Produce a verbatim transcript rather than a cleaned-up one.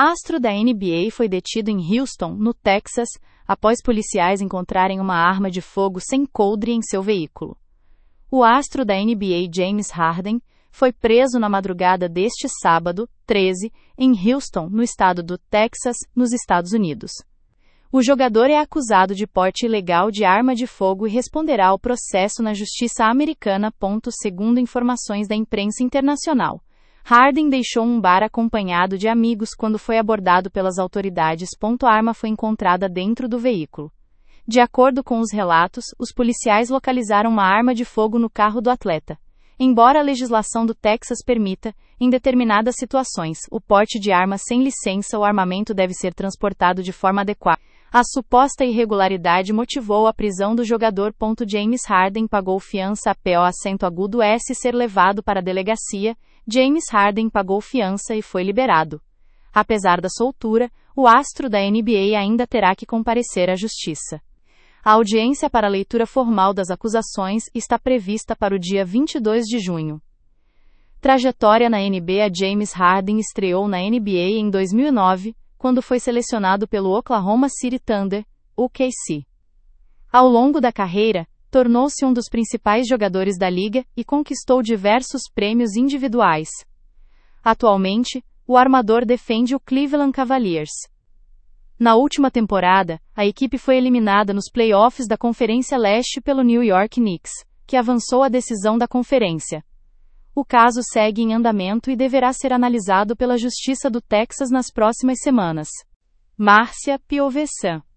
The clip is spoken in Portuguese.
Astro da N B A foi detido em Houston, no Texas, após policiais encontrarem uma arma de fogo sem coldre em seu veículo. O astro da N B A James Harden foi preso na madrugada deste sábado, treze, em Houston, no estado do Texas, nos Estados Unidos. O jogador é acusado de porte ilegal de arma de fogo e responderá ao processo na justiça americana. Segundo informações da imprensa internacional, Harden deixou um bar acompanhado de amigos quando foi abordado pelas autoridades. A arma foi encontrada dentro do veículo. De acordo com os relatos, os policiais localizaram uma arma de fogo no carro do atleta. Embora a legislação do Texas permita, em determinadas situações, o porte de arma sem licença ou armamento deve ser transportado de forma adequada. A suposta irregularidade motivou a prisão do jogador. James Harden pagou fiança após acento agudo S ser levado para a delegacia. James Harden pagou fiança e foi liberado. Apesar da soltura, o astro da N B A ainda terá que comparecer à justiça. A audiência para a leitura formal das acusações está prevista para o dia vinte e dois de junho. Trajetória na N B A. James Harden estreou na N B A em dois mil e nove, quando foi selecionado pelo Oklahoma City Thunder, O K C. Ao longo da carreira, tornou-se um dos principais jogadores da liga e conquistou diversos prêmios individuais. Atualmente, o armador defende o Cleveland Cavaliers. Na última temporada, a equipe foi eliminada nos playoffs da Conferência Leste pelo New York Knicks, que avançou à decisão da conferência. O caso segue em andamento e deverá ser analisado pela Justiça do Texas nas próximas semanas. Márcia Piovesan